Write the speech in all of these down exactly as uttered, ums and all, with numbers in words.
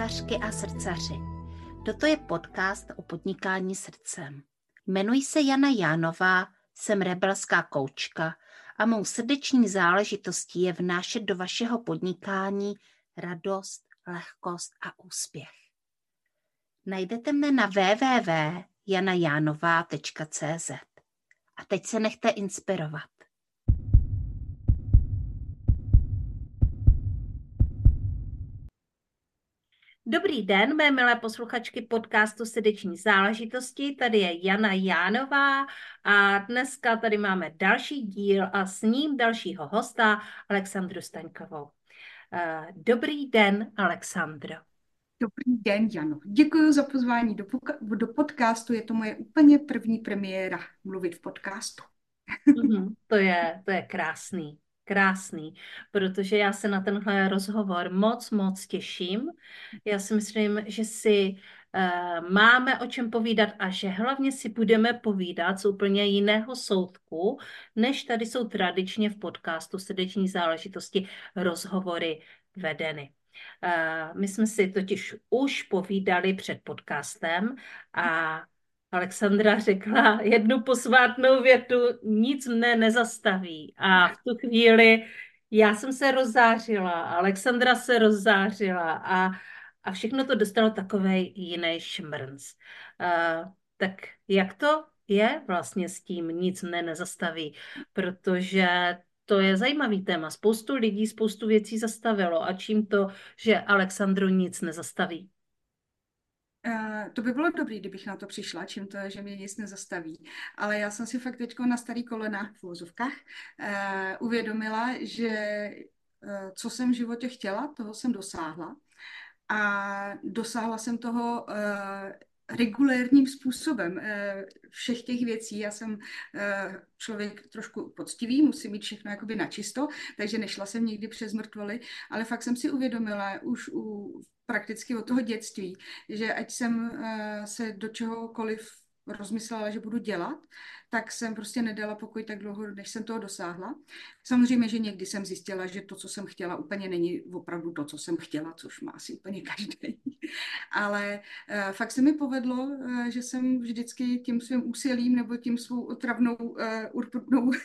srdcařky a srdcaři. Toto je podcast o podnikání srdcem. Jmenuji se Jana Jánová, jsem rebelská koučka a mou srdeční záležitostí je vnášet do vašeho podnikání radost, lehkost a úspěch. Najdete mne na w w w tečka jana jánová tečka c z. A teď se nechte inspirovat. Dobrý den, mé milé posluchačky podcastu Srdeční záležitosti. Tady je Jana Jánová a dneska tady máme další díl a s ním dalšího hosta, Alexandru Staňkovou. Dobrý den, Alexandro. Dobrý den, Jano. Děkuji za pozvání do, do podcastu. Je to moje úplně první premiéra mluvit v podcastu. Mm, to je, to je krásný. Krásný, protože já se na tenhle rozhovor moc, moc těším. Já si myslím, že si uh, máme o čem povídat a že hlavně si budeme povídat z úplně jiného soudku, než tady jsou tradičně v podcastu Srdeční záležitosti rozhovory vedeny. Uh, my jsme si totiž už povídali před podcastem a Alexandra řekla jednu posvátnou větu, nic mne nezastaví. A v tu chvíli já jsem se rozzářila, Alexandra se rozzářila a, a všechno to dostalo takovej jiný šmrnc. Uh, tak jak to je vlastně s tím nic mne nezastaví? Protože to je zajímavý téma. Spoustu lidí, spoustu věcí zastavilo. A čím to, že Alexandru nic nezastaví? Uh, to by bylo dobrý, kdybych na to přišla, čím to je, že mě nic nezastaví. Ale já jsem si fakt teďko na starý kolena v vozovkách uh, uvědomila, že uh, co jsem v životě chtěla, toho jsem dosáhla. A dosáhla jsem toho uh, regulérním způsobem uh, všech těch věcí. Já jsem uh, člověk trošku poctivý, musím mít všechno jakoby načisto, takže nešla jsem nikdy přes mrtvoly, ale fakt jsem si uvědomila už u prakticky od toho dětství, že ať jsem uh, se do čehokoliv rozmyslela, že budu dělat, tak jsem prostě nedala pokoj tak dlouho, než jsem toho dosáhla. Samozřejmě, že někdy jsem zjistila, že to, co jsem chtěla, úplně není opravdu to, co jsem chtěla, což má asi úplně každý. Ale uh, fakt se mi povedlo, uh, že jsem vždycky tím svým úsilím nebo tím svou otravnou, uh, urputnou uh,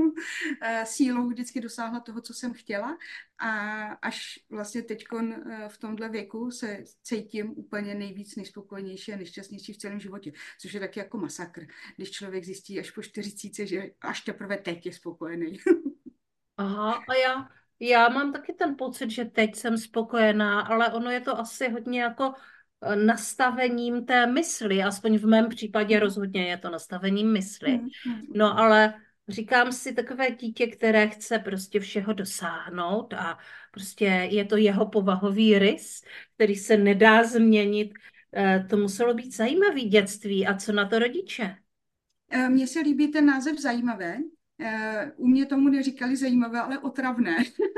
sílou vždycky dosáhla toho, co jsem chtěla. A až vlastně teďkon uh, v tomhle věku se cítím úplně nejvíc nejspokojenější a nejšťastnější v celém životě, což je taky jako masakr, když člověk zjistí až po čtyřicítce, že až teprve teď je spokojený. Aha, a já, já mám taky ten pocit, že teď jsem spokojená, ale ono je to asi hodně jako nastavením té mysli, aspoň v mém případě rozhodně je to nastavením mysli. No ale říkám si, takové dítě, které chce prostě všeho dosáhnout a prostě je to jeho povahový rys, který se nedá změnit. To muselo být zajímavý dětství. A co na to rodiče? Mně se líbí ten název zajímavé. U mě tomu neříkali zajímavé, ale otravné.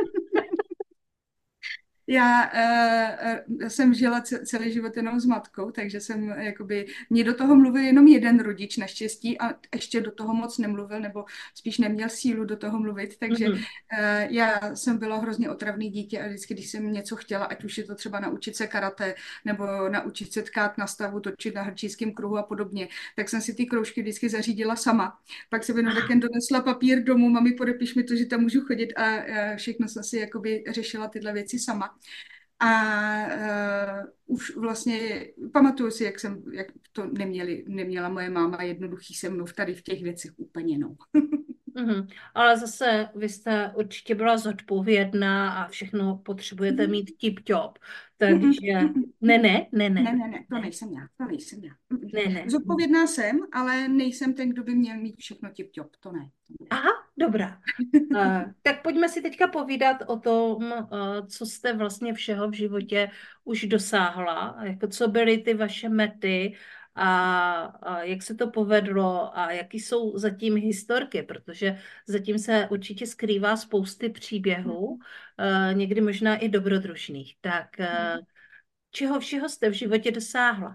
Já uh, jsem žila celý život jenom s matkou, takže jsem jakoby, mě do toho mluvil jenom jeden rodič naštěstí a ještě do toho moc nemluvil, nebo spíš neměl sílu do toho mluvit, takže mm-hmm. uh, já jsem byla hrozně otravný dítě a vždycky, když jsem něco chtěla, ať už je to třeba naučit se karate, nebo naučit se tkát na stavu, točit na hrčířském kruhu a podobně, tak jsem si ty kroužky vždycky zařídila sama. Pak jsem jenom taky donesla papír domů, mami, podepiš mi to, že tam můžu chodit a uh, všechno jsem si jakoby řešila tyhle věci sama. A uh, už vlastně pamatuju si, jak jsem, jak to neměli, neměla moje máma jednoduchý se mnou tady v těch věcech úplně, no. Mm-hmm. Ale zase vy jste určitě byla zodpovědná a všechno potřebujete mít tip-top. Takže ne, ne, ne, ne. Ne, ne, ne, to nejsem já, to nejsem já. Ne, ne. Zodpovědná jsem, ale nejsem ten, kdo by měl mít všechno tip-top, to ne. To ne. Aha, dobrá. uh, tak pojďme si teďka povídat o tom, uh, co jste vlastně všeho v životě už dosáhla, jako co byly ty vaše mety a, a jak se to povedlo a jaký jsou zatím historky, protože zatím se určitě skrývá spousty příběhů, uh, někdy možná i dobrodružných. Tak uh, čeho všeho jste v životě dosáhla?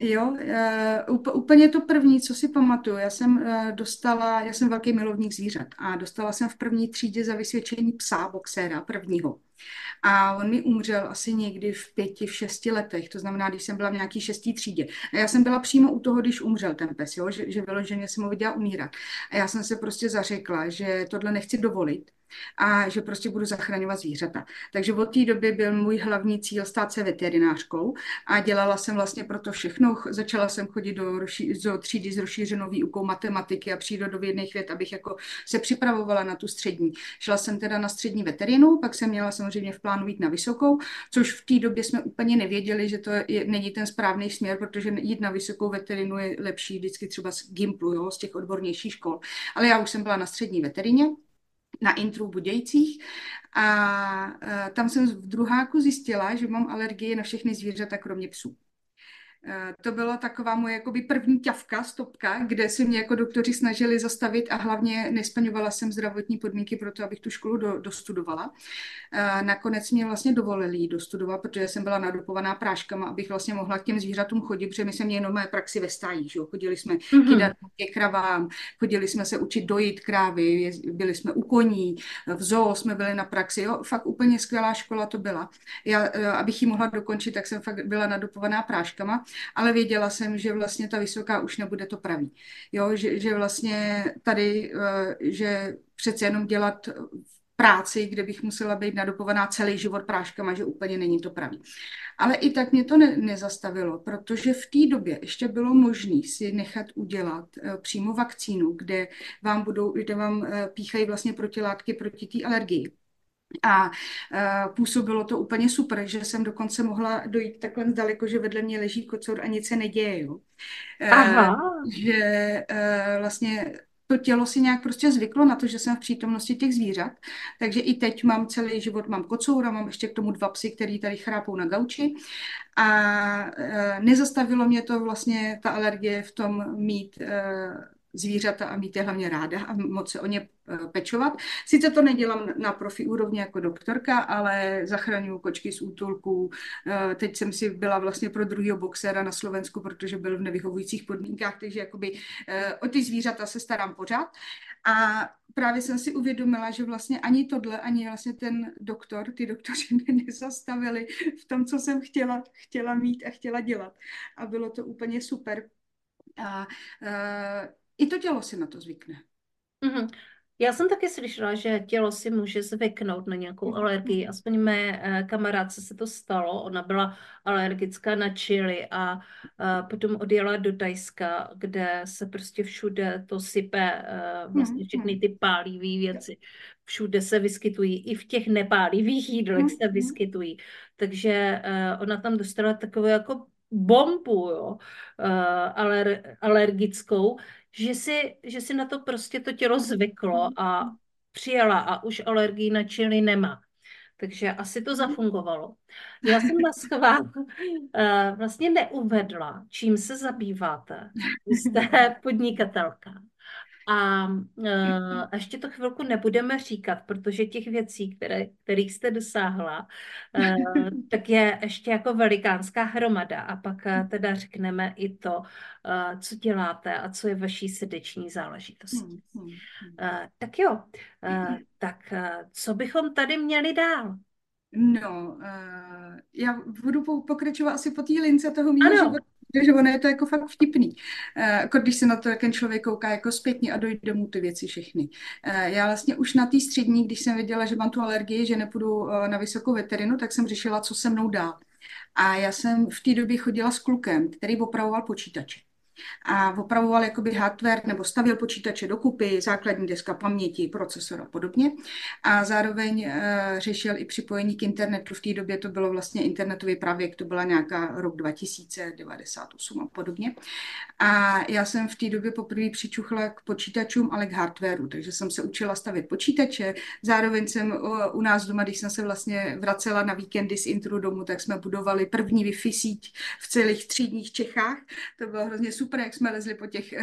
Jo, eh, up- úplně to první, co si pamatuju, já jsem eh, dostala, já jsem velký milovník zvířat a dostala jsem v první třídě za vysvědčení psa boxera prvního. A on mi umřel asi někdy v pěti, v šesti letech, to znamená, když jsem byla v nějaký šestý třídě. A já jsem byla přímo u toho, když umřel ten pes, jo? Že, že vyloženě jsem ho viděla umírat. A já jsem se prostě zařekla, že tohle nechci dovolit a že prostě budu zachraňovat zvířata. Takže od té doby byl můj hlavní cíl stát se veterinářkou a dělala jsem vlastně pro to všechno. Začala jsem chodit do, rozší- do třídy s rozšířenou výukou matematiky a přírodovědných věd, abych jako se připravovala na tu střední. Šla jsem teda na střední veterinu, pak jsem měla samozřejmě v plánu jít na vysokou, což v té době jsme úplně nevěděli, že to je, není ten správný směr, protože jít na vysokou veterinu je lepší vždycky třeba z Gimplu, jo, z těch odbornějších škol. Ale já už jsem byla na střední veterině, na intru v Budějcích a e, tam jsem v druháku zjistila, že mám alergii na všechny zvířata, kromě psů. Eh, To byla taková moje jakoby první ťavka, stopka, kde se mě jako doktoři snažili zastavit a hlavně nesplňovala jsem zdravotní podmínky pro to, abych tu školu do, dostudovala. Eh, Nakonec mě vlastně dovolili ji dostudovat, protože jsem byla nadopovaná práškama, abych vlastně mohla k těm zvířatům chodit, protože my jsme měli normální praxi ve stájích, že jo? Chodili jsme kydat Mhm. ke kravám, chodili jsme se učit dojít krávy, jez- byli jsme u koní, v zoo jsme byli na praxi, jo? Fakt úplně skvělá škola to byla. Já, eh, abych ji mohla dokončit, tak jsem fakt byla nadopovaná práškama, ale věděla jsem, že vlastně ta vysoká už nebude to pravý. Jo, že, že vlastně tady, eh, že přece jenom dělat práci, kde bych musela být nadopovaná celý život práškama, že úplně není to pravý. Ale i tak mě to ne, nezastavilo, protože v té době ještě bylo možné si nechat udělat eh, přímo vakcínu, kde vám budou, kde vám eh, píchají vlastně protilátky proti té alergii. A uh, působilo to úplně super, že jsem dokonce mohla dojít takhle daleko, že vedle mě leží kocour a nic se neděje, jo. Uh, Aha. že uh, vlastně to tělo si nějak prostě zvyklo na to, že jsem v přítomnosti těch zvířat, takže i teď mám celý život, mám kocoura, mám ještě k tomu dva psy, který tady chrápou na gauči a uh, nezastavilo mě to vlastně ta alergie v tom mít uh, zvířata a mít je hlavně ráda a moc se o ně pečovat. Sice to nedělám na profi úrovni jako doktorka, ale zachraňuju kočky z útulků. Teď jsem si byla vlastně pro druhýho boxera na Slovensku, protože byl v nevyhovujících podmínkách, takže jakoby o ty zvířata se starám pořád. A právě jsem si uvědomila, že vlastně ani tohle, ani vlastně ten doktor, ty doktoři mě nezastavili v tom, co jsem chtěla, chtěla mít a chtěla dělat. A bylo to úplně super. A uh, i to tělo si na to zvykne. Mhm. Já jsem taky slyšela, že tělo si může zvyknout na nějakou Mhm, alergii. mhm, Aspoň mé eh, kamarádce se to stalo. Ona byla alergická na čili a eh, potom odjela do Thajska, kde se prostě všude to sype, eh, vlastně mhm, všechny mhm. ty pálivé věci. Všude se vyskytují, i v těch nepálivých jídlech se Mhm, vyskytují. Takže eh, ona tam dostala takovou jako bombu, jo, eh, aler, alergickou, že si, že si na to prostě to tělo zvyklo mhm, a přijela a už alergii na čili nemá. Takže asi to mhm. zafungovalo. Já jsem na schvál eh, vlastně neuvedla, čím se zabýváte. Vy jste podnikatelka. A uh, ještě to chvilku nebudeme říkat, protože těch věcí, které, kterých jste dosáhla, uh, tak je ještě jako velikánská hromada. A pak uh, teda řekneme i to, uh, co děláte a co je vaší srdeční záležitostí. Mhm, mhm, mhm. Uh, tak jo, uh, tak uh, co bychom tady měli dál? No, uh, já budu po- pokračovat asi po té lince toho mýho Ano. života, protože ono je to jako fakt vtipný. Uh, jako když se na to, jak ten člověk kouká jako zpětně a dojde mu ty věci všechny. Uh, já vlastně už na té střední, když jsem věděla, že mám tu alergii, že nepůjdu uh, na vysokou veterinu, tak jsem řešila, co se mnou dál. A já jsem v té době chodila s klukem, který opravoval počítače. A opravoval jakoby hardware nebo stavěl počítače dokupy, základní deska paměti, procesor a podobně. A zároveň uh, řešil i připojení k internetu. V té době to bylo vlastně internetový pravěk, to byla nějaká rok dva tisíce devadesát osm a podobně. A já jsem v té době poprvé přičuchla k počítačům, ale k hardwareu, takže jsem se učila stavět počítače. Zároveň jsem uh, u nás doma, když jsem se vlastně vracela na víkendy z intru domů, tak jsme budovali první Wi-Fi síť v celých třídních Čechách. To bylo hrozně super, jak jsme lezli po těch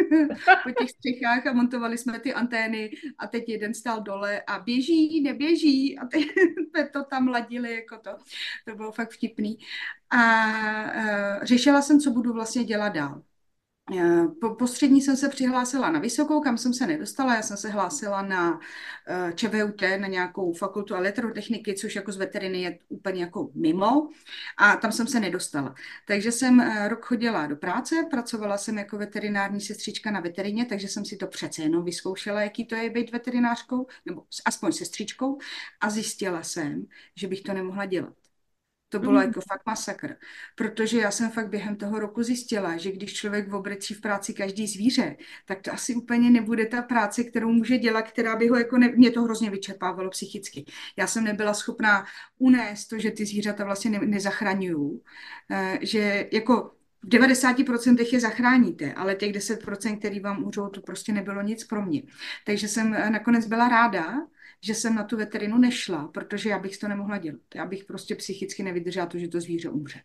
po těch střechách a montovali jsme ty antény a teď jeden stál dole a běží, neběží a teď jsme to tam ladili, jako to. To bylo fakt vtipný. A uh, řešila jsem, co budu vlastně dělat dál. Po, po střední jsem se přihlásila na vysokou, kam jsem se nedostala. Já jsem se hlásila na ČVUT, na nějakou fakultu elektrotechniky, což jako z veteriny je úplně jako mimo. A tam jsem se nedostala. Takže jsem rok chodila do práce, pracovala jsem jako veterinární sestřička na veterině, takže jsem si to přece jenom vyzkoušela, jaký to je být veterinářkou, nebo aspoň sestřičkou. A zjistila jsem, že bych to nemohla dělat. To bylo Mhm. jako fakt masakr, protože já jsem fakt během toho roku zjistila, že když člověk obrečí v práci každý zvíře, tak to asi úplně nebude ta práce, kterou může dělat, která by ho jako, ne, mě to hrozně vyčerpávalo psychicky. Já jsem nebyla schopná unést to, že ty zvířata vlastně ne, nezachraňuju, že jako v devadesáti procentech je zachráníte, ale těch deset procent, který vám umřou, to prostě nebylo nic pro mě. Takže jsem nakonec byla ráda, že jsem na tu veterinu nešla, protože já bych to nemohla dělat. Já bych prostě psychicky nevydržela to, že to zvíře umře.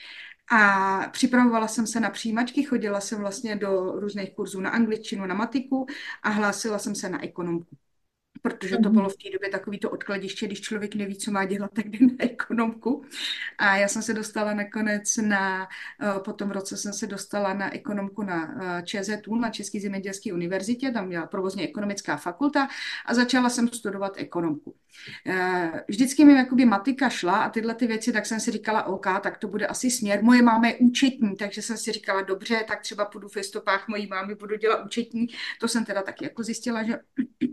A připravovala jsem se na přijímačky, chodila jsem vlastně do různých kurzů na angličtinu, na matiku a hlásila jsem se na ekonomku. Protože to bylo v té době takový to odkladiště, když člověk neví, co má dělat, tak jde na ekonomku. A já jsem se dostala nakonec na, po tom roce jsem se dostala na ekonomku na ČZU, na České zemědělské univerzitě, tam měla provozně ekonomická fakulta a začala jsem studovat ekonomku. Vždycky mi jakoby matika šla a tyhle ty věci, tak jsem si říkala, OK, tak to bude asi směr. Moje máma je účetní, takže jsem si říkala, dobře, tak třeba půjdu v stopách mojí mámy, budu dělat účetní. To jsem teda taky jako zjistila, že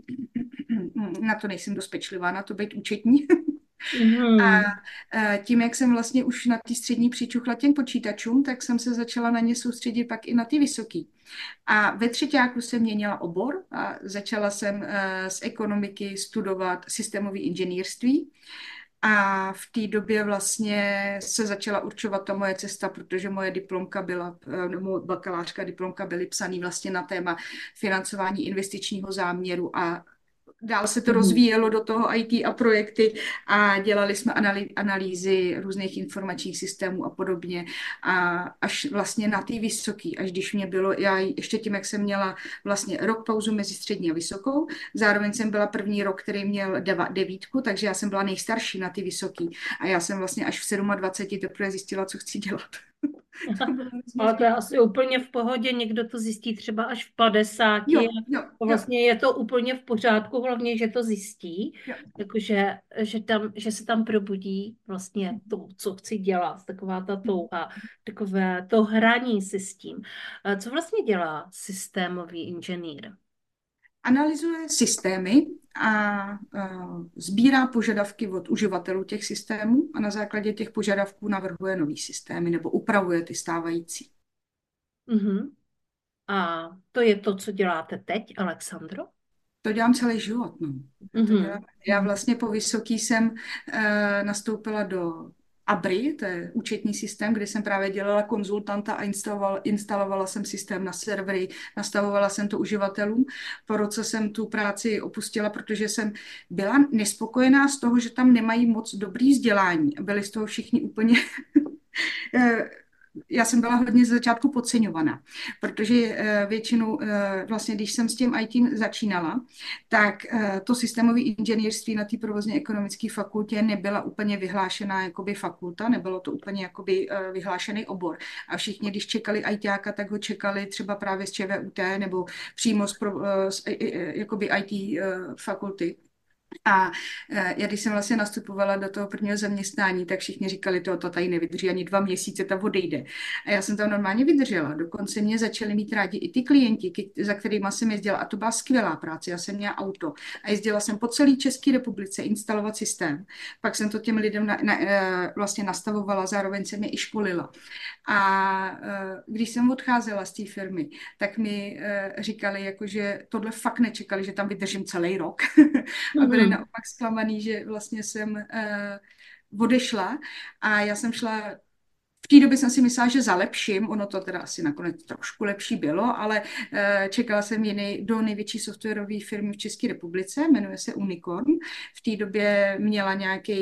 na to nejsem dost pečlivá, na to být účetní. Mhm. A tím, jak jsem vlastně už na té střední přičuchla těm počítačům, tak jsem se začala na ně soustředit pak i na ty vysoký. A ve třetíku jsem měnila obor a začala jsem z ekonomiky studovat systémové inženýrství. A v té době vlastně se začala určovat ta moje cesta, protože moje diplomka byla, nebo bakalářka diplomka byly psaný vlastně na téma financování investičního záměru a dál se to Mhm. rozvíjelo do toho í té a projekty a dělali jsme analý, analýzy různých informačních systémů a podobně. A až vlastně na té vysoký, až když mě bylo, já ještě tím, jak jsem měla vlastně rok pauzu mezi střední a vysokou, zároveň jsem byla první rok, který měl deva, devítku, takže já jsem byla nejstarší na ty vysoký. A já jsem vlastně až v dvaceti sedmi teprve zjistila, co chci dělat. To bylo hrozně Ale to je vtipné. asi úplně v pohodě, někdo to zjistí třeba až v padesáti. Jo, jo, A jo, vlastně je to úplně v pořádku, hlavně, že to zjistí, jo. jakože, že, tam, že se tam probudí vlastně to, co chci dělat, taková ta touha, takové to hraní si s tím. A co vlastně dělá systémový inženýr? Analyzuje systémy a uh, sbírá požadavky od uživatelů těch systémů a na základě těch požadavků navrhuje nový systémy nebo upravuje ty stávající. Mhm. A to je to, co děláte teď, Alexandro? To dělám celý život. No. Já, to dělám. Mhm. Já Mhm. vlastně po vysoký jsem uh, nastoupila do Abry, to je účetní systém, kde jsem právě dělala konzultanta a instalovala, instalovala jsem systém na servery, nastavovala jsem to uživatelům. Po roce jsem tu práci opustila, protože jsem byla nespokojená z toho, že tam nemají moc dobrý vzdělání. Byli z toho všichni úplně já jsem byla hodně z začátku podceňovaná, protože většinou vlastně, když jsem s tím í té začínala, tak to systémové inženýrství na té provozně ekonomické fakultě nebyla úplně vyhlášená jakoby fakulta, nebylo to úplně jakoby vyhlášený obor. A všichni, když čekali ajťáka, tak ho čekali třeba právě z ČVUT nebo přímo z, pro, z jakoby í té fakulty. A já když jsem vlastně nastupovala do toho prvního zaměstnání, tak všichni říkali, to, to tady nevydrží ani dva měsíce, tam odejde. A já jsem tam normálně vydržela. Dokonce mě začali mít rádi i ty klienti, za kterými jsem jezdila. A to byla skvělá práce. Já jsem měla auto a jezdila jsem po celé České republice instalovat systém. Pak jsem to těm lidem na, na, vlastně nastavovala, zároveň jsem je i školila. A když jsem odcházela z té firmy, tak mi říkali, jako, že tohle fakt nečekali, že tam vydržím celý rok. A byli Mhm. naopak zklamaný, že vlastně jsem uh, odešla a já jsem šla, v té době jsem si myslela, že zalepším, ono to teda asi nakonec trošku lepší bylo, ale uh, čekala jsem jiný, do největší softwarové firmy v České republice, jmenuje se Unicorn. V té době měla nějakých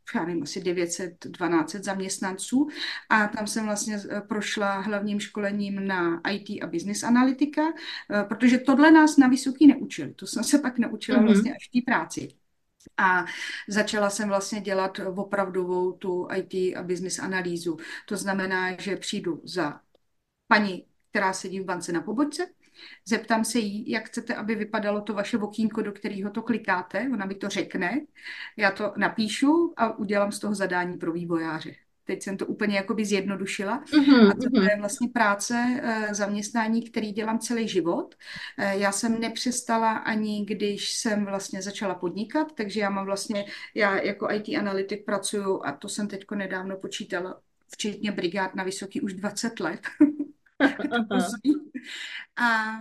já nevím, asi devět set, dvanáct set zaměstnanců a tam jsem vlastně prošla hlavním školením na I T a business analytika, protože tohle nás na vysoký neučili. To jsem se pak naučila vlastně Mhm. až v té práci. A začala jsem vlastně dělat opravdovou tu I T a business analýzu. To znamená, že přijdu za paní, která sedí v bance na pobočce, zeptám se jí, jak chcete, aby vypadalo to vaše okýnko, do kterého to klikáte. Ona mi to řekne, já to napíšu a udělám z toho zadání pro vývojáře. Teď jsem to úplně jakoby zjednodušila. Mhm. A to Mhm. je vlastně práce, eh, zaměstnání, který dělám celý život. Eh, Já jsem nepřestala ani, když jsem vlastně začala podnikat, takže já mám vlastně, já jako I T analytik pracuju, a to jsem teďko nedávno počítala, včetně brigád na Vysoký už dvacet let. To Aha. pozví. A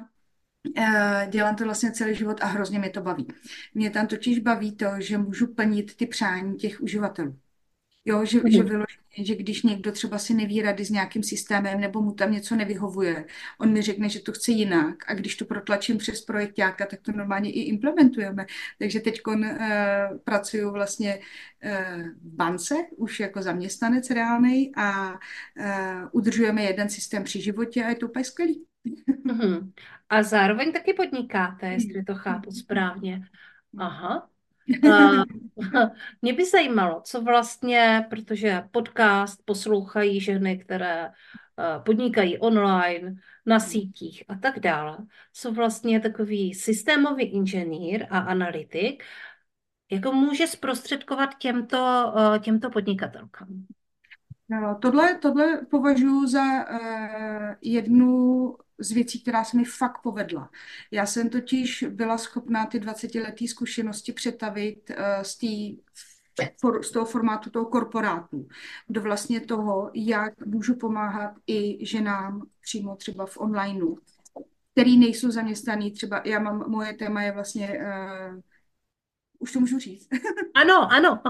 eh, dělám to vlastně celý život a hrozně mě to baví. Mě tam totiž baví to, že můžu plnit ty přání těch uživatelů. Jo, že, že Mhm. vyloženě, že když někdo třeba si neví rady s nějakým systémem nebo mu tam něco nevyhovuje, on mi řekne, že to chce jinak a když to protlačím přes projekťáka, tak to normálně i implementujeme. Takže teď uh, pracuju vlastně uh, v bance, už jako zaměstnanec reálnej a uh, udržujeme jeden systém při životě a je to úplně skvělý. Mhm. A zároveň taky podnikáte, jestli to chápu správně. Aha. Uh, mě by zajímalo, co vlastně, protože podcast poslouchají ženy, které uh, podnikají online, na sítích a tak dále, jsou vlastně takový systémový inženýr a analytik, jako může zprostředkovat těmto, uh, těmto podnikatelkám. No, tohle, tohle považuji za uh, jednu z věcí, která se mi fakt povedla. Já jsem totiž byla schopná ty dvacetileté zkušenosti přetavit uh, z, tý, for, z toho formátu toho korporátu do vlastně toho, jak můžu pomáhat i ženám přímo třeba v onlineu, který nejsou zaměstnaný. Třeba já mám, moje téma je vlastně, uh, už to můžu říct, Ano, ano.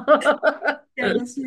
já vlastně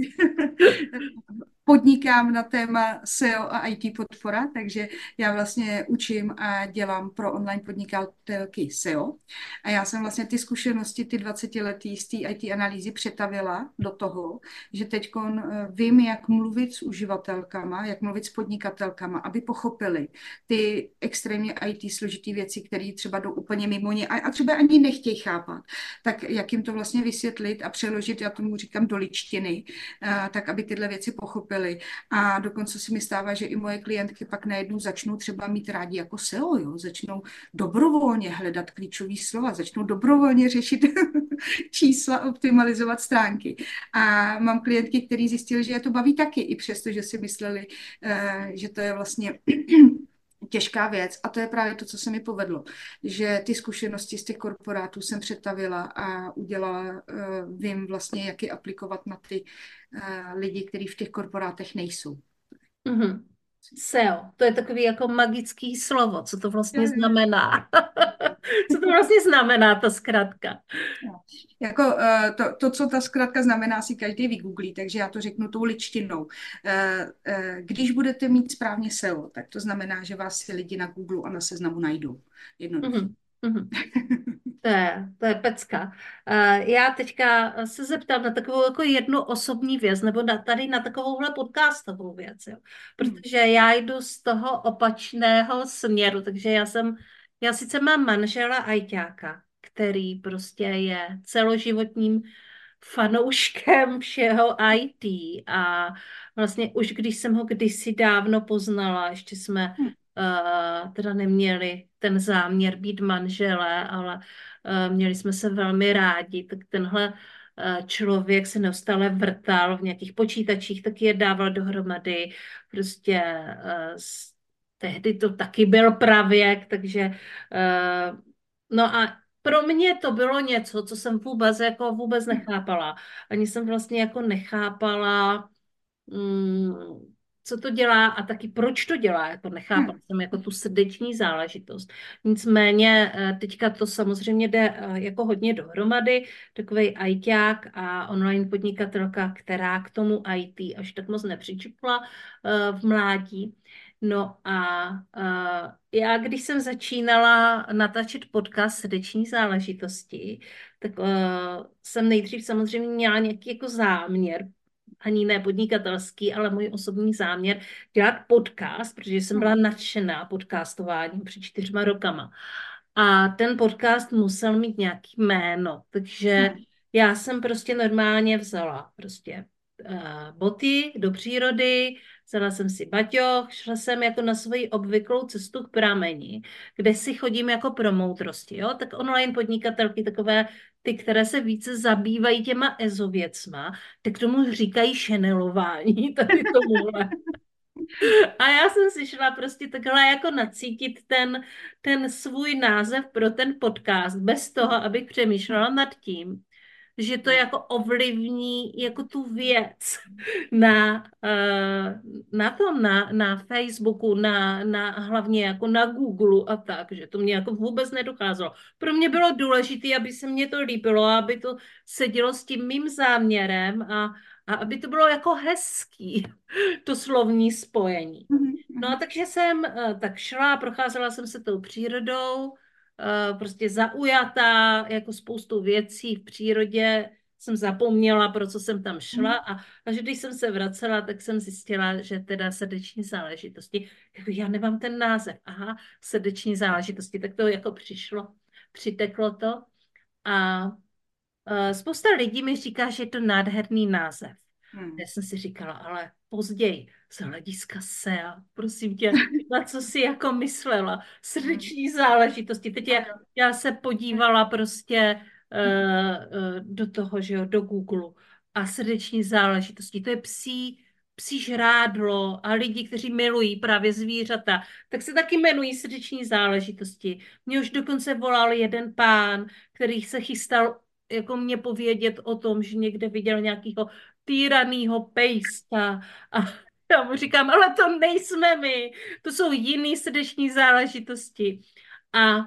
podnikám na téma S E O a I T podpora, takže já vlastně učím a dělám pro online podnikatelky S E O. A já jsem vlastně ty zkušenosti, ty dvacetiletý z té I T analýzy přetavila do toho, že teď vím, jak mluvit s uživatelkama, jak mluvit s podnikatelkama, aby pochopili ty extrémně I T složitý věci, které třeba jdou úplně mimo ně a, a třeba ani nechtějí chápat. Tak jak jim to vlastně vysvětlit a přeložit, já tomu říkám do ličtiny, tak aby tyhle věci pochopili. A dokonce si mi stává, že i moje klientky pak najednou začnou třeba mít rádi jako S E O, jo? Začnou dobrovolně hledat klíčové slova, začnou dobrovolně řešit čísla, optimalizovat stránky. A mám klientky, které zjistili, že je to baví taky, i přesto, že si mysleli, že to je vlastně těžká věc a to je právě to, co se mi povedlo, že ty zkušenosti z těch korporátů jsem přetavila a udělala, uh, vím vlastně, jak je aplikovat na ty uh, lidi, kteří v těch korporátech nejsou. Mhm. S E O, to je takový jako magický slovo, co to Jo, vlastně jo, jo. znamená. Co to vlastně znamená, ta zkratka? Jo. Jako uh, to, to, co ta zkratka znamená, si každý vygooglí, takže já to řeknu tou ličtinou. Uh, uh, když budete mít správně S E O, tak to znamená, že vás si lidi na Google a na seznamu najdou. Jednoduchý. Mhm. Mhm. To je, to je pecka. Eh, Já teďka se zeptám na takovou jako jednu osobní věc, nebo na, tady na takovouhle podcastovou věc, jo. Protože já jdu z toho opačného směru, takže já jsem, já sice mám manžela ajťáka, který prostě je celoživotním fanouškem všeho I T a vlastně už když jsem ho kdysi dávno poznala, ještě jsme Hmm. uh, teda neměli ten záměr být manželé, ale uh, měli jsme se velmi rádi, tak tenhle uh, člověk se neustále vrtal v nějakých počítačích, taky je dával dohromady, prostě uh, s, tehdy to taky byl pravěk, takže uh, no a pro mě to bylo něco, co jsem vůbec jako vůbec nechápala. Ani jsem vlastně jako nechápala, mm, co to dělá a taky proč to dělá. Jako nechápala Hmm. jsem jako tu srdeční záležitost. Nicméně eh, teďka to samozřejmě jde eh, jako hodně dohromady. Takovej ajťák a online podnikatelka, která k tomu I T až tak moc nepřičupla eh, v mládí. No a uh, já, když jsem začínala natáčet podcast Srdeční záležitosti, tak uh, jsem nejdřív samozřejmě měla nějaký jako záměr, ani ne podnikatelský, ale můj osobní záměr dělat podcast, protože jsem byla Hmm. nadšená podcastováním před čtyřma rokama. A ten podcast musel mít nějaký jméno, takže Hmm. já jsem prostě normálně vzala prostě uh, boty do přírody, vzala jsem si baťoch, šla jsem jako na svoji obvyklou cestu k prameni, kde si chodím jako pro moudrosti, jo? Tak online podnikatelky, takové ty, které se více zabývají těma ezověcma, tak tomu říkají šanelování, tady tomuhle. A já jsem si šla prostě takhle jako nacítit ten, ten svůj název pro ten podcast, bez toho, abych přemýšlela nad tím, že to jako ovlivní jako tu věc na, eh, na tom, na, na Facebooku, na, na, hlavně jako na Google a tak, že to mě jako vůbec nedocházelo. Pro mě bylo důležité, aby se mně to líbilo, aby to sedělo s tím mým záměrem a, a aby to bylo jako hezký, to slovní spojení. Hmm. No a Hmm. takže jsem eh, tak šla, procházela jsem se tou přírodou, eh, prostě zaujatá, jako spoustu věcí v přírodě jsem zapomněla, pro co jsem tam šla Hmm. a až když jsem se vracela, tak jsem zjistila, že teda srdeční záležitosti, jako já nemám ten název, aha, srdeční záležitosti, tak to jako přišlo, přiteklo to a eh, spousta lidí mi říká, že je to nádherný název. Hmm. Já jsem si říkala, ale později, z hlediska S E A, prosím tě, na co si jako myslela, Hmm. srdeční záležitosti. Teď Jo, je, jo. já se podívala prostě uh, uh, do toho, že jo, do Google a srdeční záležitosti, to je psí, psí žrádlo a lidi, kteří milují právě zvířata, tak se taky jmenují srdeční záležitosti. Mě už dokonce volal jeden pán, který se chystal jako mě povědět o tom, že někde viděl nějakého týranýho pejska a já mu říkám, ale to nejsme my, to jsou jiný srdeční záležitosti. A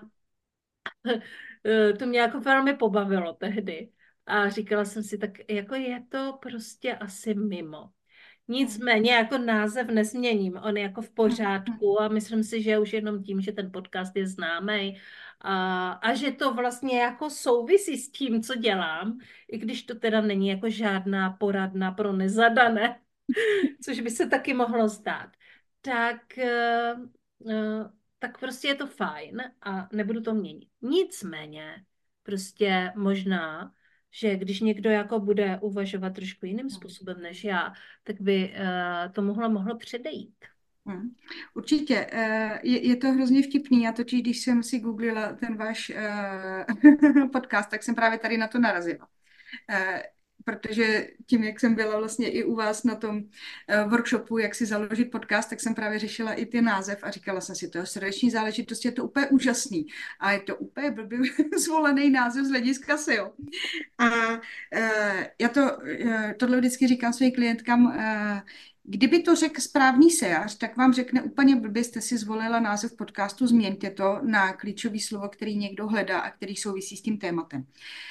eh, to mě jako velmi pobavilo tehdy. A říkala jsem si, tak jako je to prostě asi mimo. Hmm. Nicméně jako název nezměním, on je jako v Hmm. Hmm. pořádku a myslím si, že už jenom tím, že ten podcast je známý a, a že to vlastně jako souvisí s tím, co dělám, i když to teda není jako žádná poradna pro nezadané, což by se taky mohlo zdát, tak, eh, eh, tak prostě je to fajn a nebudu to měnit. Nicméně, prostě možná, že když někdo jako bude uvažovat trošku jiným Hmm. způsobem než já, tak by eh, to mohlo, mohlo předejít. Hmm. Určitě. eh, Je, je to hrozně vtipný. Já totiž, když jsem si googlila ten váš eh, podcast, tak jsem právě tady na to narazila. Eh, Protože tím, jak jsem byla vlastně i u vás na tom eh, workshopu, jak si založit podcast, tak jsem právě řešila i ty název a říkala jsem si, to je srdeční záležitost, je to úplně úžasný. A je to úplně blbě zvolený název z hlediska S E O. A uh, já to, uh, tohle vždycky říkám svým klientkám, uh, kdyby to řekl správný sejář, tak vám řekne úplně blbě, jste si zvolila název podcastu, změňte to na klíčový slovo, který někdo hledá a který souvisí s tím tématem.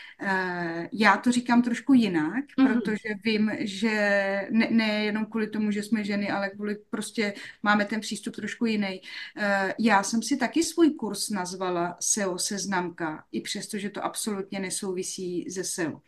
Uh, já to říkám trošku jinak, Mhm. protože vím, že ne, ne jenom kvůli tomu, že jsme ženy, ale kvůli prostě máme ten přístup trošku jiný. Uh, já jsem si taky svůj kurz nazvala S E O seznamka, i přesto, že to absolutně nesouvisí se S E O.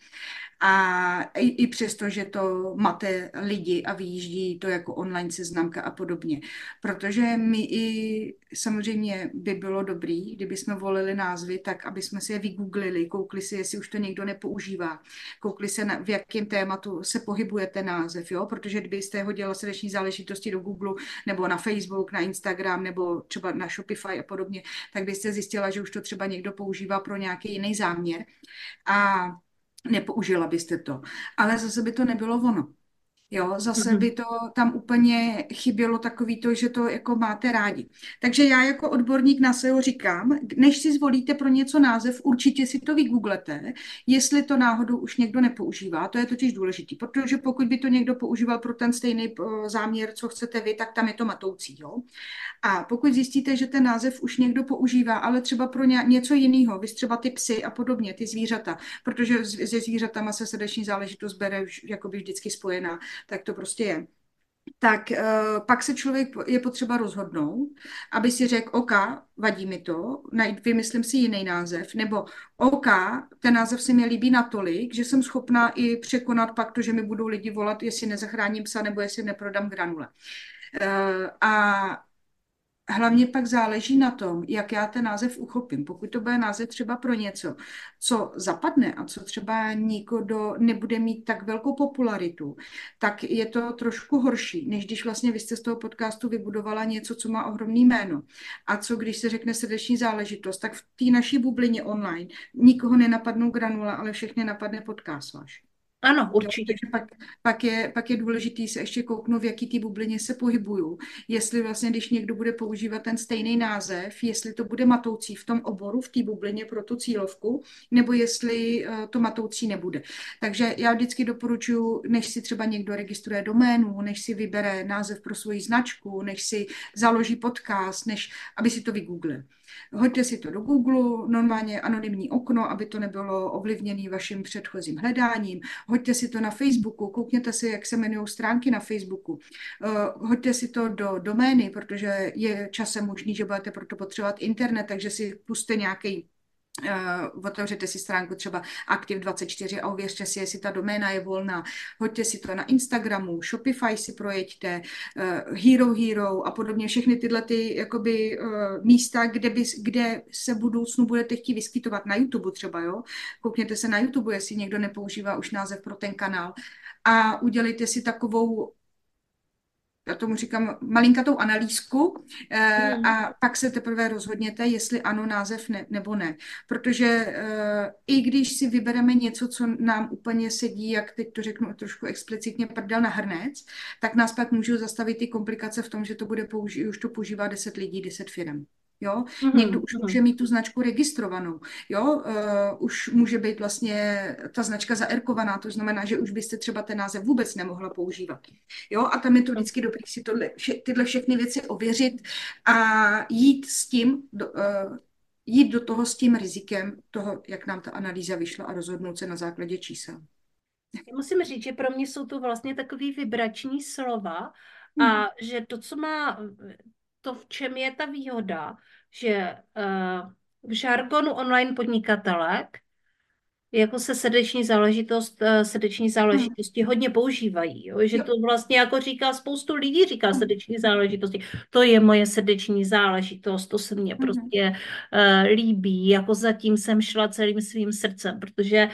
A i, i přesto, že to máte lidi a vyjíždí to jako online seznamka a podobně. Protože my i samozřejmě by bylo dobrý, kdyby jsme volili názvy, tak aby jsme si je vygooglili, koukli si, jestli už to někdo nepoužívá, koukli se, na, v jakém tématu se pohybuje ten název, jo? Protože kdybyste hodila srdeční záležitosti do Google nebo na Facebook, na Instagram nebo třeba na Shopify a podobně, tak byste zjistila, že už to třeba někdo používá pro nějaký jiný záměr. A nepoužila byste to. Ale zase by to nebylo ono. Jo, zase by Mhm. to tam úplně chybělo takový to, že to jako máte rádi. Takže já jako odborník na S E O říkám, než si zvolíte pro něco název, určitě si to vygooglete, jestli to náhodou už někdo nepoužívá. To je totiž důležitý, protože pokud by to někdo používal pro ten stejný eh, záměr, co chcete vy, tak tam je to matoucí. Jo? A pokud zjistíte, že ten název už někdo používá, ale třeba pro ně, něco jiného, vy třeba ty psy a podobně, ty zvířata, protože se zvířatama se srdeční záležitost bere už jakoby vždycky spojená, tak to prostě je. tak uh, pak se člověk je potřeba rozhodnout, aby si řekl, OK, vadí mi to, najít, vymyslím si jiný název, nebo OK, ten název se mi líbí natolik, že jsem schopná i překonat pak to, že mi budou lidi volat, jestli nezachráním psa, nebo jestli neprodám granule. Uh, a hlavně pak záleží na tom, jak já ten název uchopím. Pokud to bude název třeba pro něco, co zapadne a co třeba nikodo nebude mít tak velkou popularitu, tak je to trošku horší, než když vlastně vy jste z toho podcastu vybudovala něco, co má ohromný jméno. A co když se řekne srdeční záležitost, tak v té naší bublině online nikoho nenapadnou granula, ale všechny napadne podcast váš. Ano, Jo, určitě. takže pak, pak, je, pak je důležitý se ještě kouknout, v jaký té bublině se pohybuju. Jestli vlastně, když někdo bude používat ten stejný název, jestli to bude matoucí v tom oboru, v té bublině pro tu cílovku, nebo jestli uh, to matoucí nebude. Takže já vždycky doporučuji, než si třeba někdo registruje doménu, než si vybere název pro svoji značku, než si založí podcast, než aby si to vygooglil. Hoďte si to do Google, normálně anonymní okno, aby to nebylo ovlivněné vaším předchozím hledáním. Hoďte si to na Facebooku, koukněte si, jak se jmenují stránky na Facebooku. Uh, hoďte si to do domény, protože je časem možný, že budete proto potřebovat internet, takže si puste nějaký Uh, otevřete si stránku třeba Aktiv dvacet čtyři a ověřte si, jestli ta doména je volná. Hoďte si to na Instagramu, Shopify si projeďte, uh, Hero Hero a podobně, všechny tyhle ty jakoby, uh, místa, kde, by, kde se v budoucnu budete chtít vyskytovat na YouTube třeba, jo? Koukněte se na YouTube, jestli někdo nepoužívá už název pro ten kanál a udělejte si takovou, já tomu říkám, malinkatou analýzku eh, Hmm. a pak se teprve rozhodněte, jestli ano název ne, nebo ne. Protože eh, i když si vybereme něco, co nám úplně sedí, jak teď to řeknu trošku explicitně, prdel na hrnec, tak nás pak můžou zastavit ty komplikace v tom, že to bude použi- už to používá deset lidí, deset firm. Jo? Někdo Mhm, už může mhm. mít tu značku registrovanou. Jo? Uh, už může být vlastně ta značka zaerkovaná, to znamená, že už byste třeba ten název vůbec nemohla používat. Jo? A tam je to vždycky dobré si tohle, vše, tyhle všechny věci ověřit a jít s tím, do, uh, jít do toho s tím rizikem toho, jak nám ta analýza vyšla a rozhodnout se na základě čísel. Já musím říct, že pro mě jsou to vlastně takový vibrační slova Hmm. a že to, co má, to, v čem je ta výhoda, že uh, v žargonu online podnikatelek jako se srdeční záležitost, eh, srdeční Hmm. záležitosti hodně používají, jo? Že Jo. to vlastně jako říká spoustu lidí, říká Hmm. srdeční záležitosti. To je moje srdeční záležitost, to se mně Hmm. prostě uh, líbí, jako zatím jsem šla celým svým srdcem, protože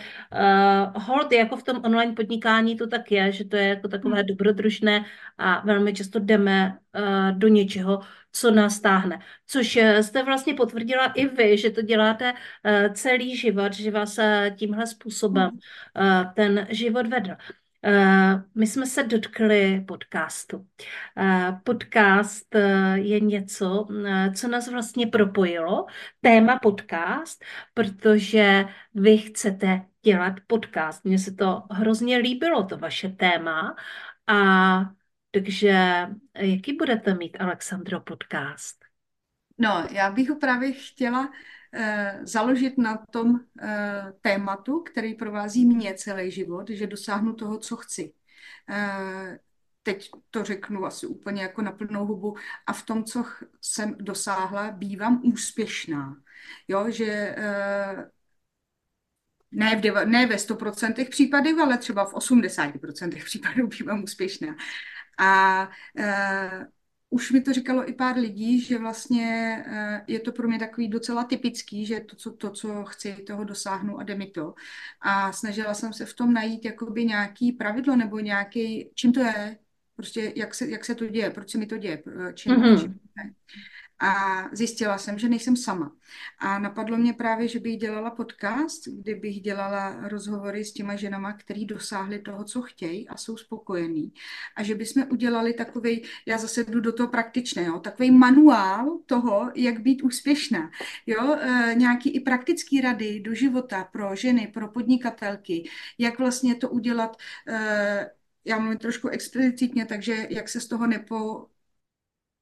uh, hold, jako v tom online podnikání to tak je, že to je jako takové Hmm. dobrodružné a velmi často jdeme uh, do něčeho, co nás táhne. Což eh, jste vlastně potvrdila i vy, že to děláte eh, celý život, že vás eh, tímhle způsobem Hmm. eh, ten život vedl. Eh, My jsme se dotkli podcastu. Eh, Podcast eh, je něco, eh, co nás vlastně propojilo, téma podcast, protože vy chcete dělat podcast. Mně se to hrozně líbilo, to vaše téma. A takže jaký budete mít, Alexandro, podcast? No, já bych ho právě chtěla eh, založit na tom eh, tématu, který provází mě celý život, že dosáhnu toho, co chci. Eh, teď to řeknu asi úplně jako na plnou hubu a v tom, co ch- jsem dosáhla, bývám úspěšná. Jo, že eh, ne, v deva, ne ve sto procent případech, ale třeba v osmdesáti procentech případů bývám úspěšná. A uh, už mi to říkalo i pár lidí, že vlastně uh, je to pro mě takový docela typický, že to co, to, co chci, toho dosáhnu a jde mi to. A snažila jsem se v tom najít jakoby nějaký pravidlo nebo nějaký, čím to je, prostě jak se, jak se to děje, proč se mi to děje, čím, čím Mhm. to je. A zjistila jsem, že nejsem sama. A napadlo mě právě, že bych dělala podcast, kde bych dělala rozhovory s těma ženama, který dosáhli toho, co chtějí a jsou spokojení. A že bychom udělali takový, já zase jdu do toho praktičného, takový manuál toho, jak být úspěšná. Jo, e, nějaký i praktický rady do života pro ženy, pro podnikatelky, jak vlastně to udělat, e, já mluvím trošku explicitně, takže jak se z toho nepo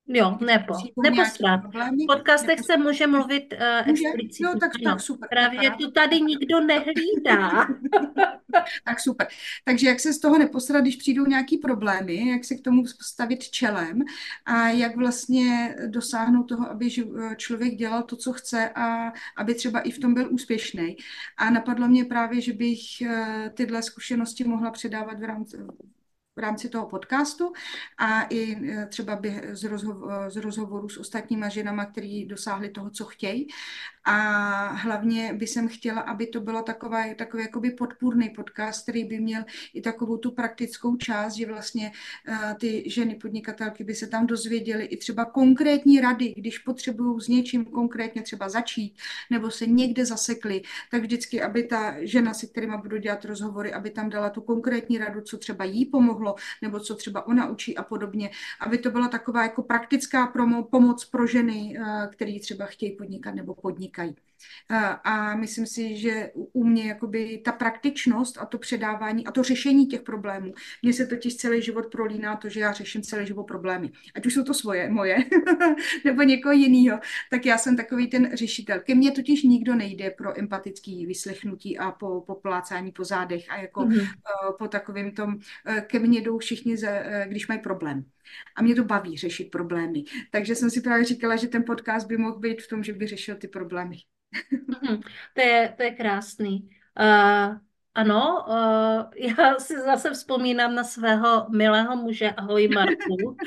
Jo, Když nepo, přijdou nějaký neposrat. problémy, V podcastech nebo se může mluvit uh, může, jo, explicitně, tak, tak ano. super, to je Právě paráda. to tady nikdo nehlídá. Tak super. Takže jak se z toho neposrat, když přijdou nějaký problémy, jak se k tomu postavit čelem a jak vlastně dosáhnout toho, aby ži- člověk dělal to, co chce a aby třeba i v tom byl úspěšný. A napadlo mě právě, že bych eh, tyhle zkušenosti mohla předávat v rámci v rámci toho podcastu a i eh, třeba bych z, rozho- z rozhovoru s ostatníma ženama, který dosáhli toho, co chtějí. A hlavně by jsem chtěla, aby to bylo taková, takový jakoby podpůrný podcast, který by měl i takovou tu praktickou část, že vlastně uh, ty ženy podnikatelky by se tam dozvěděly i třeba konkrétní rady, když potřebují s něčím konkrétně třeba začít, nebo se někde zasekly, tak vždycky, aby ta žena, se kterýma budu dělat rozhovory, aby tam dala tu konkrétní radu, co třeba jí pomohlo, nebo co třeba ona učí a podobně, aby to byla taková jako praktická promo, pomoc pro ženy, uh, které třeba chtějí podnikat nebo podnikají. A myslím si, že u mě jakoby ta praktičnost a to předávání a to řešení těch problémů, mně se totiž celý život prolíná to, že já řeším celý život problémy. Ať už jsou to svoje, moje, nebo někoho jiného, tak já jsem takový ten řešitel. Ke mně totiž nikdo nejde pro empatický vyslechnutí a po, po plácání po zádech a jako uh, Mhm. po takovým tom, uh, ke mně jdou všichni, ze, uh, když mají problém. A mě to baví řešit problémy. Takže jsem si právě říkala, že ten podcast by mohl být v tom, že by řešil ty problémy. Mhm. To je, to je krásný. Uh, ano, uh, já si zase vzpomínám na svého milého muže, ahoj Marku,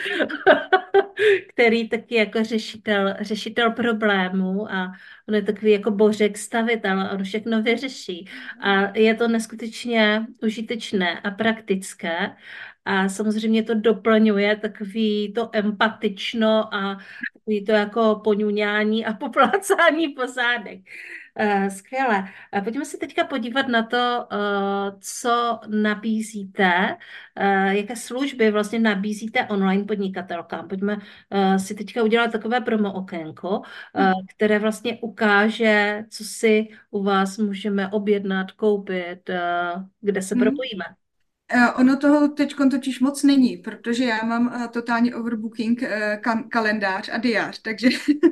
který taky jako řešitel, řešitel problémů a on je takový jako bořek stavitel a on všechno vyřeší. A je to neskutečně užitečné a praktické. A samozřejmě to doplňuje takový to empatično a takový to jako poňuňání a poplácání po zádech. Eh, Skvěle. Eh, Pojďme se teďka podívat na to, eh, co nabízíte, eh, jaké služby vlastně nabízíte online podnikatelkám. Pojďme eh, si teďka udělat takové promo okénko, eh, které vlastně ukáže, co si u vás můžeme objednat, koupit, eh, kde se Hmm. propojíme. Eh, Ono toho teď totiž moc není, protože já mám eh, totálně overbooking eh, kan- kalendář a diář, takže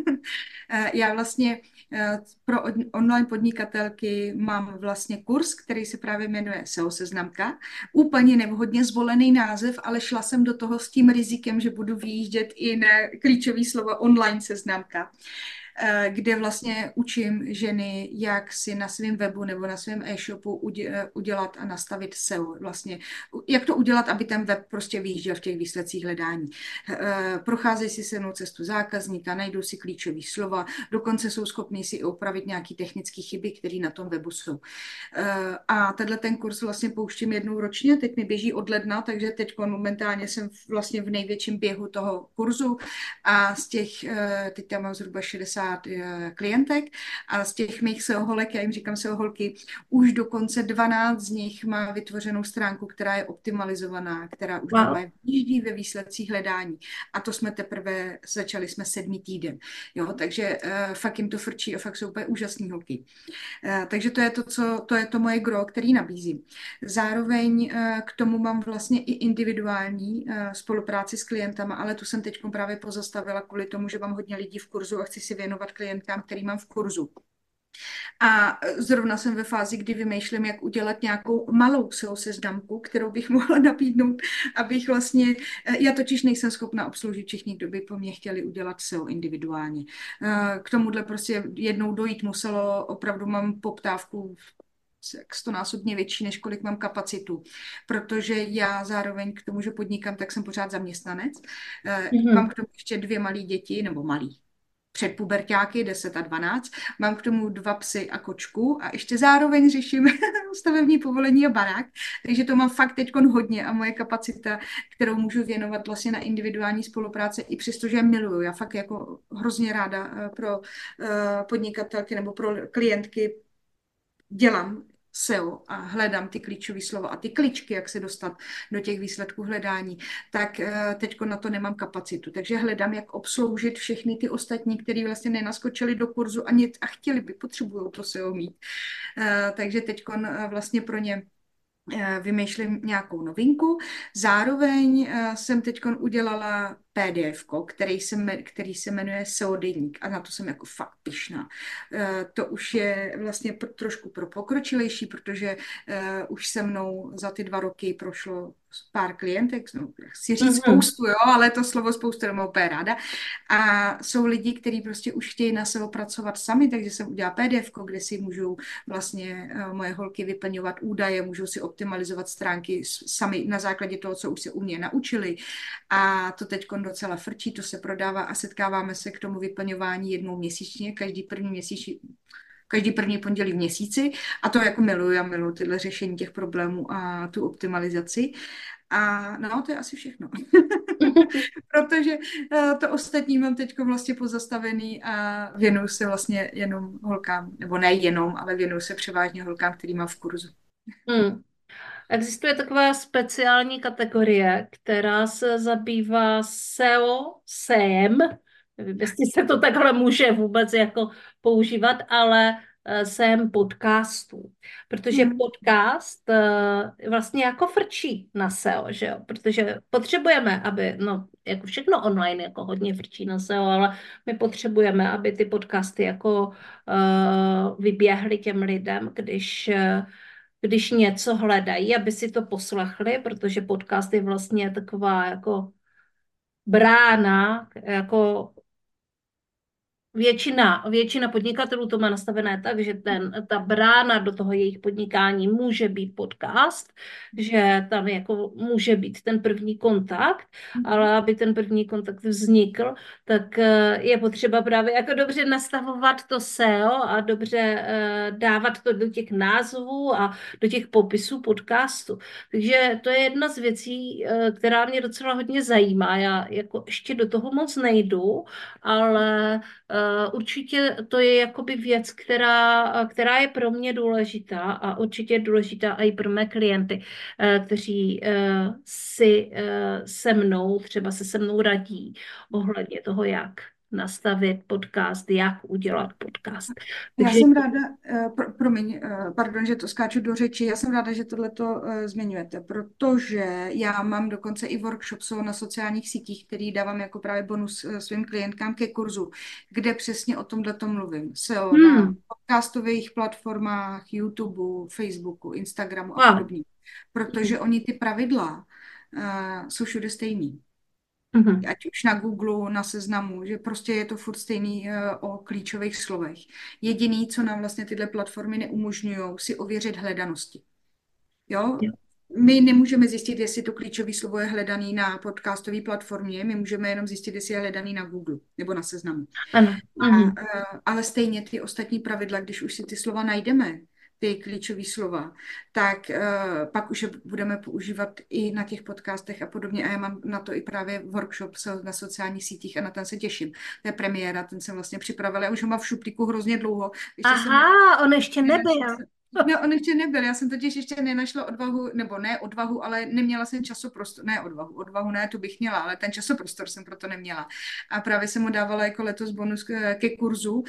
eh, já vlastně eh, pro od- online podnikatelky mám vlastně kurz, který se právě jmenuje S E O seznamka. Úplně nevhodně zvolený název, ale šla jsem do toho s tím rizikem, že budu vyjíždět i na klíčové slovo online seznamka, eh, kde vlastně učím ženy, jak si na svém webu nebo na svém e-shopu udě- udělat a nastavit S E O. Vlastně, jak to udělat, aby ten web prostě vyjížděl v těch výsledcích hledání. Eh, Procházejí si se mnou cestu zákazníka, najdou si klíčové slova, dokonce jsou schopní si i opravit nějaké technické chyby, které na tom webu jsou. Eh, A tenhle ten kurz vlastně pouštím jednou ročně, teď mi běží od ledna, takže teď momentálně jsem vlastně v největším běhu toho kurzu a z těch, eh, teď tam mám zhruba šedesát eh, klientek a z těch mých S E O holek, já jim říkám S E O holky, už dokonce dvanáct z nich má vytvořenou stránku, která je optimalizovaná, která už Wow. normálně vyjíždí ve výsledcích hledání. A to jsme teprve, začali jsme sedmý týden. Jo, takže uh, fakt jim to frčí a fakt jsou úplně úžasný holky. Uh, takže to je to, co, to je to moje gro, který nabízím. Zároveň uh, k tomu mám vlastně i individuální uh, spolupráci s klientama, ale tu jsem teď právě pozastavila kvůli tomu, že mám hodně lidí v kurzu a chci si věnovat klientkám, který mám v kurzu. A zrovna jsem ve fázi, kdy vymýšlím, jak udělat nějakou malou S E O seznamku, kterou bych mohla nabídnout, abych vlastně, já totiž nejsem schopna obsloužit všichni, kdo by po mně chtěli udělat S E O individuálně. K tomuhle prostě jednou dojít muselo, opravdu mám poptávku stonásobně větší, než kolik mám kapacitu, protože já zároveň k tomu, že podnikám, tak jsem pořád zaměstnanec. Mám Mhm. k tomu ještě dvě malé děti, nebo malý, předpuberťáky, deset a dvanáct. Mám k tomu dva psy a kočku a ještě zároveň řeším stavební povolení a barák. Takže to mám fakt teď hodně a moje kapacita, kterou můžu věnovat vlastně na individuální spolupráce, i přesto, že je miluju. Já fakt jako hrozně ráda eh, pro eh, podnikatelky nebo pro klientky dělám S E O a hledám ty klíčové slova a ty kličky, jak se dostat do těch výsledků hledání, tak teď na to nemám kapacitu. Takže hledám, jak obsloužit všechny ty ostatní, kteří vlastně nenaskočili do kurzu a, nic, a chtěli by, potřebují to S E O mít. Takže teď vlastně pro ně vymýšlím nějakou novinku. Zároveň jsem teď udělala P D F, který se, jmen- který se jmenuje S E O deník a na to jsem jako fakt pyšná. Eh, To už je vlastně pr- trošku pro pokročilejší, protože eh, už se mnou za ty dva roky prošlo pár klientek, no, chci říct Mhm. spoustu, jo, ale to slovo spoustu nemám úplně ráda. A jsou lidi, kteří prostě už chtějí na sebe pracovat sami, takže jsem udělala P D F, kde si můžou vlastně eh, moje holky vyplňovat údaje, můžou si optimalizovat stránky s- sami na základě toho, co už se u mě naučili. A to teď docela frčí, to se prodává a setkáváme se k tomu vyplňování jednou měsíčně, každý první měsíc, každý první pondělí v měsíci a to jako miluju, já miluju tyhle řešení těch problémů a tu optimalizaci. A no, to je asi všechno. Protože eh, to ostatní mám teď vlastně pozastavený a věnuju se vlastně jenom holkám, nebo ne jenom, ale věnuju se převážně holkám, který mám v kurzu. Hmm. Existuje taková speciální kategorie, která se zabývá S E O, S E M, nevím, jestli se to takhle může vůbec jako používat, ale eh, S E M podcastů. Protože Hmm. podcast eh, vlastně jako frčí na S E O, že jo? Protože potřebujeme, aby, no, jako všechno online jako hodně frčí na S E O, ale my potřebujeme, aby ty podcasty jako eh, vyběhly těm lidem, když eh, když něco hledají, aby si to poslechli, protože podcast je vlastně taková jako brána, jako Většina, většina podnikatelů to má nastavené tak, že ten, ta brána do toho jejich podnikání může být podcast, že tam jako může být ten první kontakt, ale aby ten první kontakt vznikl, tak eh, je potřeba právě jako dobře nastavovat to S E O a dobře eh, dávat to do těch názvů a do těch popisů podcastu. Takže to je jedna z věcí, eh, která mě docela hodně zajímá. Já jako ještě do toho moc nejdu, ale Uh, určitě to je jakoby věc, která, která je pro mě důležitá a určitě je důležitá i pro mé klienty, uh, kteří uh, si uh, se mnou, třeba se se mnou radí ohledně toho, jak nastavit podcast, jak udělat podcast. Já Takže jsem ráda, eh, pro, promiň, eh, pardon, že to skáču do řeči, já jsem ráda, že tohleto eh, zmiňujete, protože já mám dokonce i workshop jsou na sociálních sítích, který dávám jako právě bonus eh, svým klientkám ke kurzu, kde přesně o tomhleto mluvím. S E O na hmm, podcastových platformách, YouTubeu, Facebooku, Instagramu a wow. podobně, protože oni ty pravidla eh, jsou všude stejný, Mhm. ať už na Google, na Seznamu, že prostě je to furt stejný eh, o klíčových slovech. Jediný, co nám vlastně tyhle platformy neumožňují, si ověřit hledanosti. Jo? Jo. My nemůžeme zjistit, jestli to klíčové slovo je hledaný na podcastové platformě, my můžeme jenom zjistit, jestli je hledaný na Google nebo na Seznamu. Ano. A, Mhm. eh, ale stejně ty ostatní pravidla, když už si ty slova najdeme, ty klíčové slova, tak uh, pak už je budeme používat i na těch podcastech a podobně. A já mám na to i právě workshop na sociálních sítích a na ten se těším. To je premiéra, ten jsem vlastně připravila. Já už ho mám v šuplíku hrozně dlouho. Ještě jsem Aha, on ještě nenašla nebyl. se. No, on ještě nebyl, já jsem totiž ještě nenašla odvahu, nebo ne odvahu, ale neměla jsem časoprostor, ne odvahu, odvahu ne, tu bych měla, ale ten časoprostor jsem proto neměla. A právě jsem mu dávala jako letos bonus ke, ke kurzu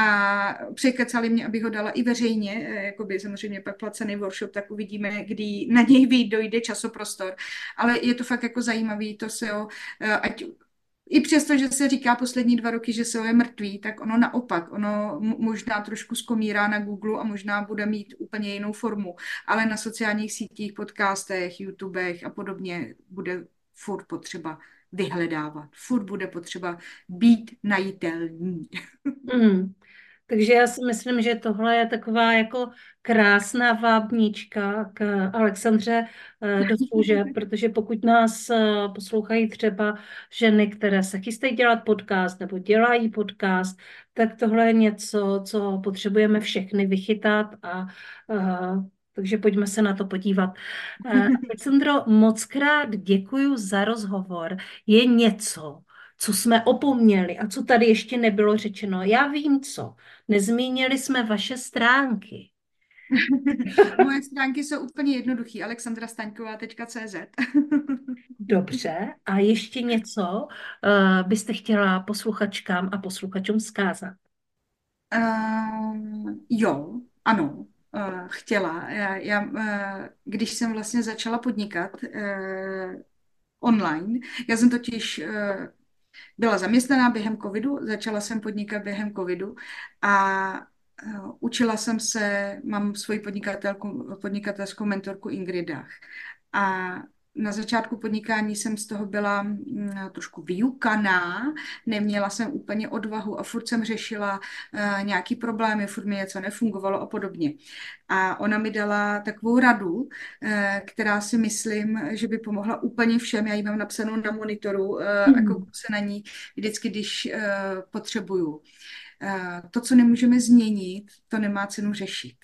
a překecali mě, abych ho dala i veřejně, jakoby samozřejmě pak placený workshop, tak uvidíme, kdy na něj vyjde, dojde časoprostor. Ale je to fakt jako zajímavý, to se jo, ať i přesto, že se říká poslední dva roky, že S E O je mrtvý, tak ono naopak, ono možná trošku skomírá na Google a možná bude mít úplně jinou formu, ale na sociálních sítích, podcastech, YouTubech a podobně bude furt potřeba vyhledávat. Furt bude potřeba být najitelný. Mhm. Takže já si myslím, že tohle je taková jako krásná vábnička k Alexandře eh, do služeb, protože pokud nás eh, poslouchají třeba ženy, které se chystají dělat podcast nebo dělají podcast, tak tohle je něco, co potřebujeme všechny vychytat a eh, takže pojďme se na to podívat. Eh, Alexandro, moc krát děkuji za rozhovor. Je něco, co jsme opomněli a co tady ještě nebylo řečeno. Já vím, co. Nezmínili jsme vaše stránky. Moje stránky jsou úplně jednoduché, alexandra staňková tečka cé zet. Dobře. A ještě něco uh, byste chtěla posluchačkám a posluchačům vzkázat? Uh, jo, ano, uh, chtěla. Já, já, uh, když jsem vlastně začala podnikat uh, online, já jsem totiž uh, byla zaměstnaná během covidu, začala jsem podnikat během covidu a eh, učila jsem se, mám svoji podnikatelku, podnikatelskou mentorku Ingrid Dach. A na začátku podnikání jsem z toho byla mm, trošku vyukaná, neměla jsem úplně odvahu a furt jsem řešila uh, nějaký problémy, furt mi něco nefungovalo a podobně. A ona mi dala takovou radu, uh, která si myslím, že by pomohla úplně všem. Já ji mám napsanou na monitoru uh, a koukám se na ní vždycky, když uh, potřebuju. Uh, to, co nemůžeme změnit, to nemá cenu řešit.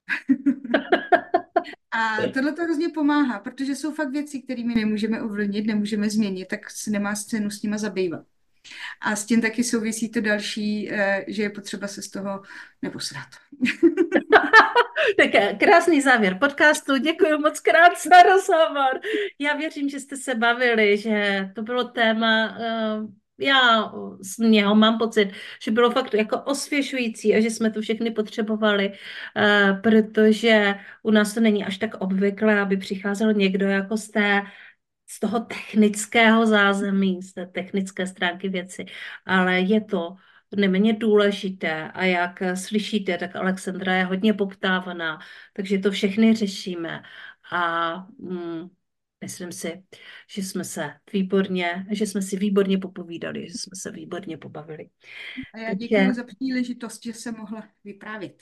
A tohle to hrozně pomáhá, protože jsou fakt věci, kterými nemůžeme ovlivnit, nemůžeme změnit, tak se nemá cenu s nima zabývat. A s tím taky souvisí to další, eh, že je potřeba se z toho neposrat. Tak krásný závěr podcastu. Děkuji moc krát za rozhovor. Já věřím, že jste se bavili, že to bylo téma, uh, já z něho mám pocit, že bylo fakt jako osvěžující a že jsme to všechny potřebovali, uh, protože u nás to není až tak obvyklé, aby přicházel někdo jako z té z toho technického zázemí, z té technické stránky věci, ale je to neméně důležité a jak slyšíte, tak Alexandra je hodně poptávaná, takže to všechny řešíme a mm, myslím si, že jsme se výborně, že jsme si výborně popovídali, že jsme se výborně pobavili. A já Takže, děkuji za příležitost, že jsem mohla vyprávět.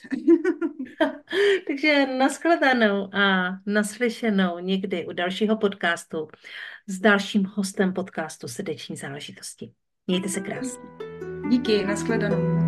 takže nashledanou a naslyšenou někdy u dalšího podcastu s dalším hostem podcastu Srdeční záležitosti. Mějte se krásně. Díky, nashledanou.